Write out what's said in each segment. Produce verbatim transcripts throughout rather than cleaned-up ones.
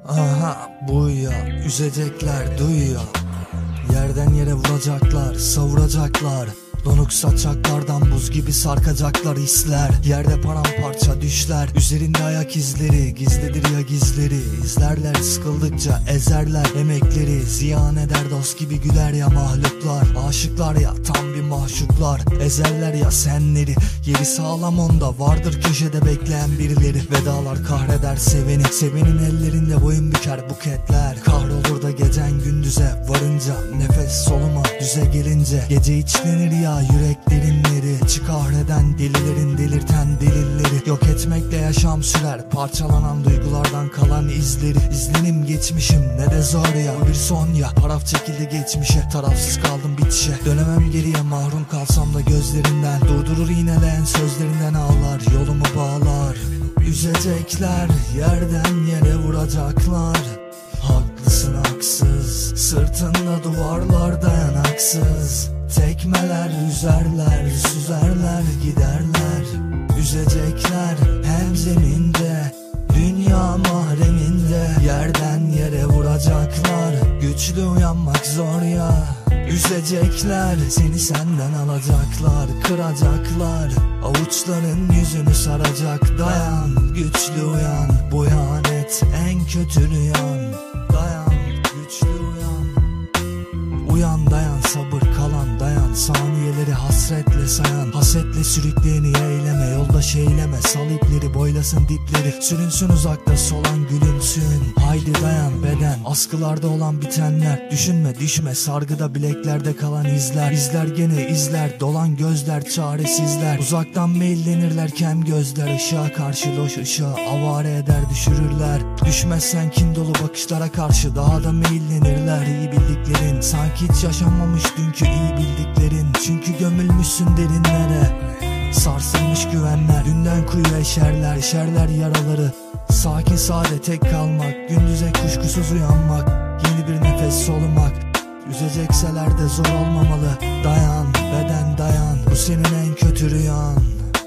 Aha buyuyor, üzecekler duyuyor. Yerden yere vuracaklar, savuracaklar. Donuk saçaklardan buz gibi sarkacaklar hisler. Yerde paramparça düşler, üzerinde ayak izleri. Gizlidir ya gizleri, izlerler sıkıldıkça ezerler. Emekleri ziyan eder, dost gibi güler ya mahluklar. Aşıklar ya tam bir mahşuklar, ezerler ya senleri. Yeri sağlam onda, vardır köşede bekleyen birileri. Vedalar kahreder seveni, sevenin ellerinde boyun büker buketler. Kahrolur da gecen gündüze varınca, nefes soluma düze gelince. Gece içlenir ya yürek derinleri, çıkahreden delilerin delirten delilleri. Yok etmekle yaşam sürer, parçalanan duygulardan kalan izleri. İzlenim geçmişim ne de zor ya, bir son ya. Taraf çekildi geçmişe, tarafsız kaldım bitişe. Dönemem geriye, mahrum kalsam da gözlerinden. Durdurur iğneleyen sözlerinden ağlar, yolumu bağlar. Üzecekler, yerden yere vuracaklar. Haklısın haksız, sırtında duvarlar dayanaksız. Tekmeler üzerler, süzerler giderler. Üzecekler hem zeminde, dünya mahreminde. Yerden yere vuracaklar, güçlü uyanmak zor ya. Üzecekler, seni senden alacaklar, kıracaklar. Avuçların yüzünü saracak, dayan güçlü uyan. Bu ihanet en kötü rüyan, dayan güçlü uyan. Uyan dayan, sabır kalan dayan. Saniyeleri hasretle sayan, hasetle sürükleyeni eyleme. Yoldaş eyleme, sal ipleri boylasın dipleri. Sürünsün uzakta solan gülümsün. Haydi dayan beden, askılarda olan bitenler. Düşünme düşme, sargıda bileklerde kalan izler. İzler gene izler, dolan gözler çaresizler. Uzaktan meyillenirler kem gözler. Işığa karşı loş ışığa avare eder düşürürler. Düşmezsen kin dolu bakışlara karşı daha da meyillenirler. İyi bildiklerin sanki hiç yaşanmamış dünkü iyi bildiklerin. Çünkü gömülmüşsün derinlere, sarsılmış güvenler. Dünden kuyuya eşerler, eşerler yaraları. Sakin sade tek kalmak, gündüze kuşkusuz uyanmak. Yeni bir nefes solumak. Üzecekseler de zor olmamalı. Dayan beden dayan, bu senin en kötü rüyan.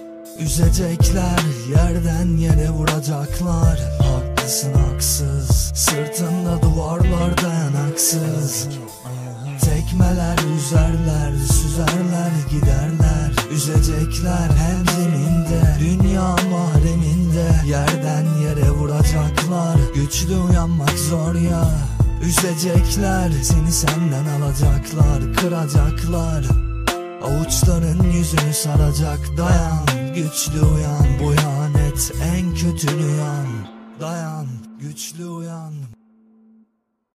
Üzecekler, yerden yere vuracaklar. Haklısın haksız, sırtında duvarlar dayanaksız. Tekmeler üzerler, süzerler giderler. Üzecekler hem zeminde, dünya mahreminde. Yerden yere vuracaklar, güçlü uyanmak zor ya. Üzecekler, seni senden alacaklar, kıracaklar. Avuçların yüzünü saracak, dayan güçlü uyan. Bu ihanet en kötü rüyan, dayan güçlü uyan.